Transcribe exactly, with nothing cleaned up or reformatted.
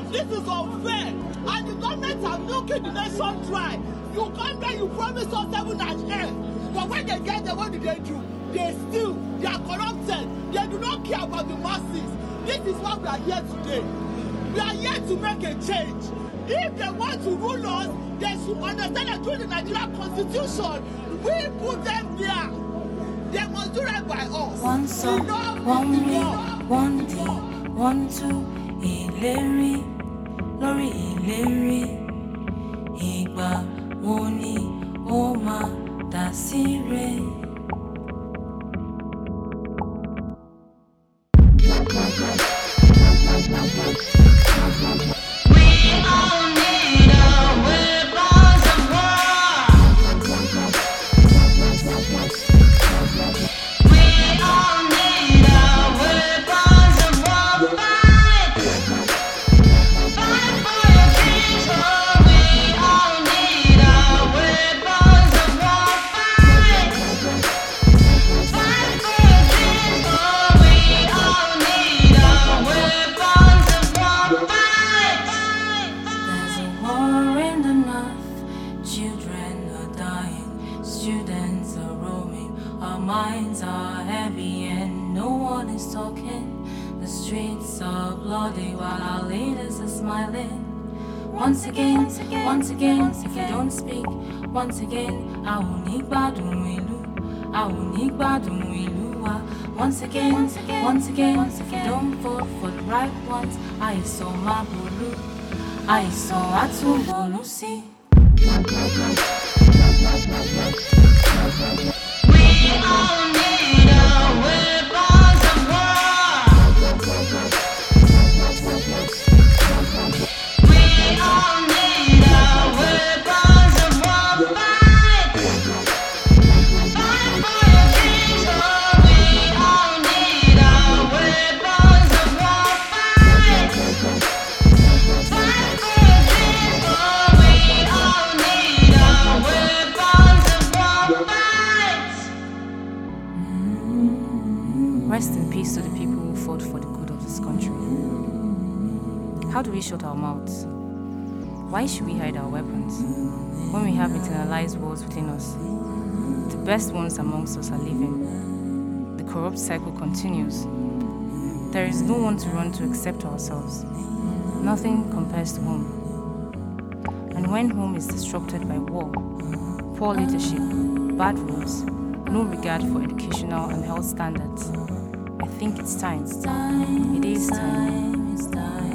This is unfair. And the government are milking the nation dry. You come there, you promise us heaven and earth. But when they get there, what do they do? They steal. They are corrupted. They do not care about the masses. This is why we are here today. We are here to make a change. If they want to rule us, they should understand that through the Nigerian Constitution, we put them there. They must do right by us. One song, one way, one day, one two, ìlérí, lórí ìlérí, ìgbà wo ni ó máa dá síre. Students are roaming, our minds are heavy and no one is talking. The streets are bloody while our leaders are smiling. Once again, once again, if you don't speak, once again, I will need gbádùn ìlú, I will need gbádùn ìlú wa. Once again, once again, if you don't vote for the right ones, àìsàn máa bolú, àìsàn àtúnbolú sí. We all need our weapons of war. We all need our weapons of war. Fight, fight for your dreams. Oh, we all need our weapons of war. Fight, fight for your dreams. Oh, we all need our weapons of war. Rest in peace to the people who fought for the good of this country. How do we shut our mouths? Why should we hide our weapons when we have internalized wars within us? The best ones amongst us are living. The corrupt cycle continues. There is no one to run to except ourselves. Nothing compares to home. And when home is disrupted by war, poor leadership, bad roads, no regard for educational and health standards, I think it's time. It is time.